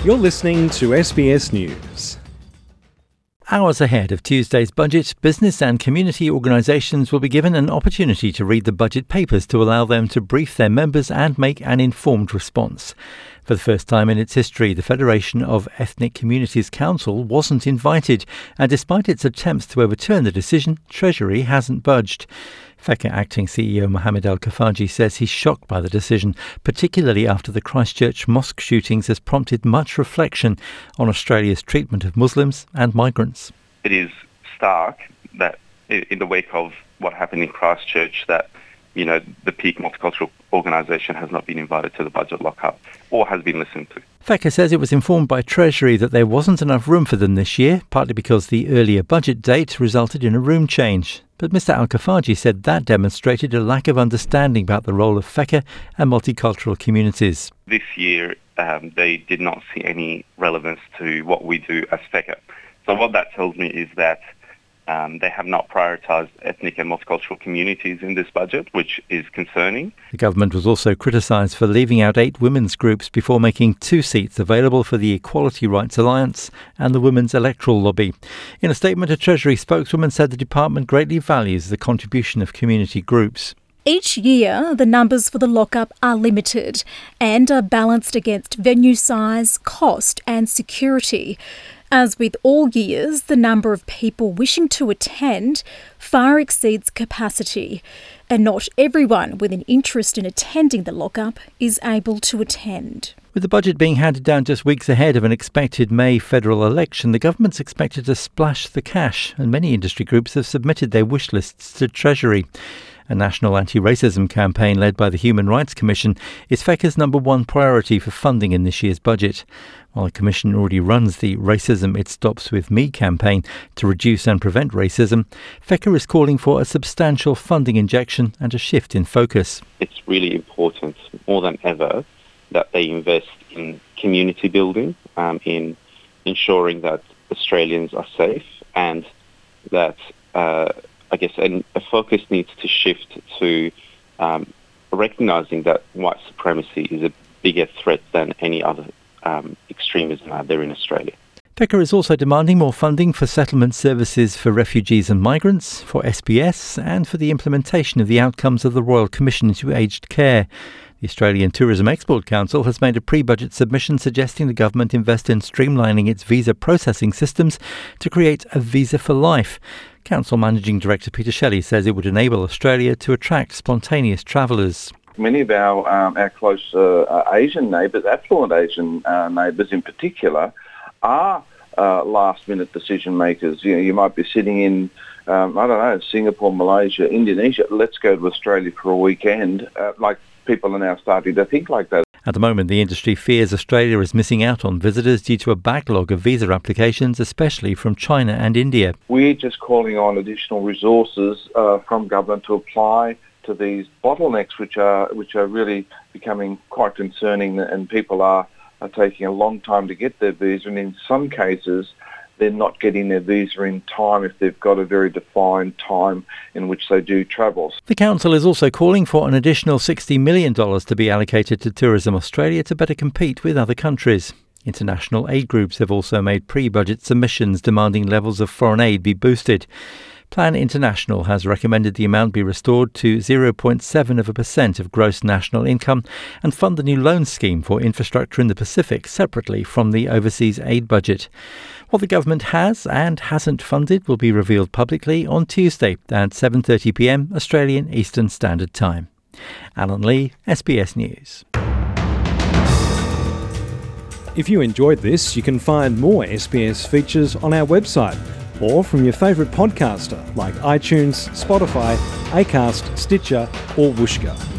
You're listening to SBS News. Hours ahead of Tuesday's budget, business and community organisations will be given an opportunity to read the budget papers to allow them to brief their members and make an informed response. For the first time in its history, the Federation of Ethnic Communities Council wasn't invited, and despite its attempts to overturn the decision, Treasury hasn't budged. FECA acting CEO Mohammed Al-Kafaji says he's shocked by the decision, particularly after the Christchurch mosque shootings has prompted much reflection on Australia's treatment of Muslims and migrants. It is stark that in the wake of what happened in Christchurch that, the Peak Multicultural Organisation has not been invited to the budget lockup or has been listened to. FECA says it was informed by Treasury that there wasn't enough room for them this year, partly because the earlier budget date resulted in a room change. But Mr Al-Kafaji said that demonstrated a lack of understanding about the role of FECA and multicultural communities. This year, they did not see any relevance to what we do as FECA. So what that tells me is that they have not prioritised ethnic and multicultural communities in this budget, which is concerning. The government was also criticised for leaving out 8 women's groups before making 2 seats available for the Equality Rights Alliance and the Women's Electoral Lobby. In a statement, a Treasury spokeswoman said the department greatly values the contribution of community groups. Each year, the numbers for the lockup are limited and are balanced against venue size, cost and security. As with all years, the number of people wishing to attend far exceeds capacity, and not everyone with an interest in attending the lockup is able to attend. With the budget being handed down just weeks ahead of an expected May federal election, the government's expected to splash the cash, and many industry groups have submitted their wish lists to Treasury. A national anti-racism campaign led by the Human Rights Commission is FECA's number one priority for funding in this year's budget. While the Commission already runs the Racism It Stops With Me campaign to reduce and prevent racism, FECA is calling for a substantial funding injection and a shift in focus. It's really important, more than ever, that they invest in community building, in ensuring that Australians are safe, and that a focus needs to shift to recognising that white supremacy is a bigger threat than any other extremism out there in Australia. FECA is also demanding more funding for settlement services for refugees and migrants, for SPS, and for the implementation of the outcomes of the Royal Commission into Aged Care. The Australian Tourism Export Council has made a pre-budget submission suggesting the government invest in streamlining its visa processing systems to create a visa for life. Council Managing Director Peter Shelley says it would enable Australia to attract spontaneous travellers. Many of our close Asian neighbours, affluent Asian neighbours in particular, are last-minute decision makers. You might be sitting in, Singapore, Malaysia, Indonesia. Let's go to Australia for a weekend. People are now starting to think like that. At the moment, the industry fears Australia is missing out on visitors due to a backlog of visa applications, especially from China and India. We're just calling on additional resources from government to apply to these bottlenecks, which are really becoming quite concerning, and people are taking a long time to get their visa, and in some cases they're not getting their visa in time if they've got a very defined time in which they do travel. The council is also calling for an additional $60 million to be allocated to Tourism Australia to better compete with other countries. International aid groups have also made pre-budget submissions demanding levels of foreign aid be boosted. Plan International has recommended the amount be restored to 0.7% of gross national income and fund the new loan scheme for infrastructure in the Pacific separately from the overseas aid budget. What the government has and hasn't funded will be revealed publicly on Tuesday at 7:30pm Australian Eastern Standard Time. Alan Lee, SBS News. If you enjoyed this, you can find more SBS features on our website or from your favourite podcaster like iTunes, Spotify, Acast, Stitcher or Whooshkaa.